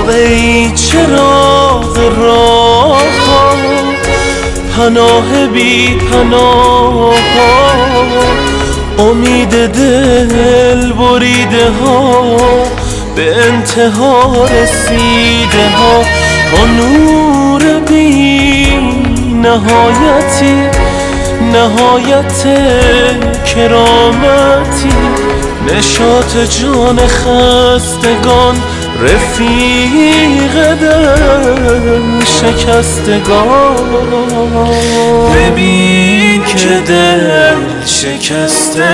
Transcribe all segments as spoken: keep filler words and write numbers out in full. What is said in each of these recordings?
ای چراغ راه ها، پناه بی پناه ها، امید دل بریده ها، به انتها رسیده ها، تا نور بی نهایتی، نهایت کرامتی، نشاط جان خستگان، رفیق دل شکستگان. ببین که دل شکسته،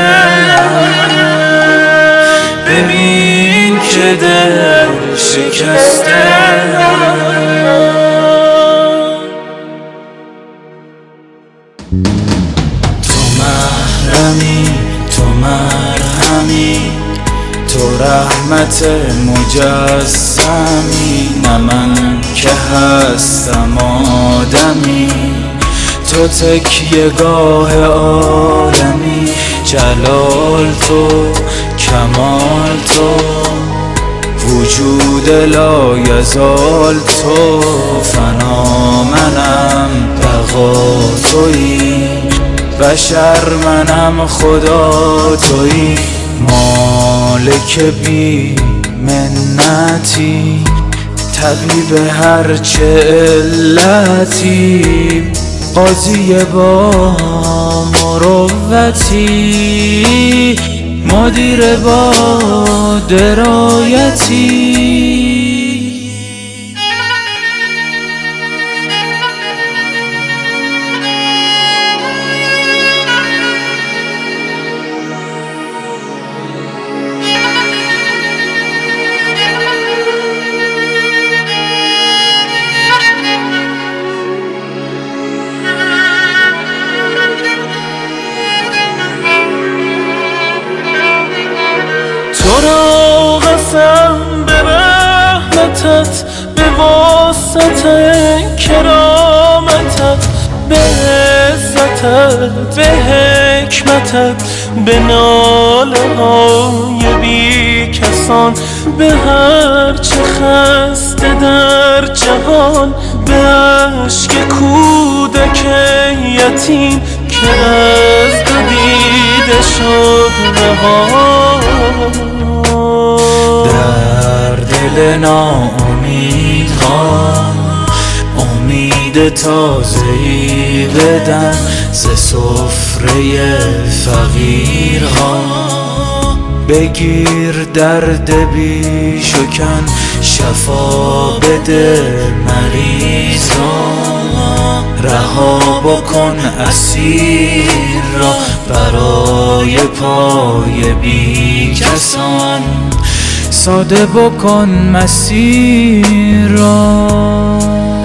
ببین که دل شکسته. تو محرمی، تو مرهمی، تو رحمت مجسمی، نه من که هستم آدمی، تو تکیه گاه عالمی، جلال تو، کمال تو، وجود لایزال تو، فنا منم بقا تویی، بشر منم خدا تویی، مالک بی منتی، طبیب هرچه علتی، قاضی با مروتی، مدیر با درایتی. تو را قسم به رحمتت، به واسطه کرامتت، به عزتت، به حکمتت، به ناله های بی کسان، به هرچه خسته در جهان، به عشق کودک یتیم که از دو دیده شد رها. در دل ناامیدها امید تازه‌ای بدن، ز سفره فقیرها بگیر درد بی شکن، شفا بده مریضان، رها بکن اسیر را برای پای بی کسان، ساده بکن مسیر را.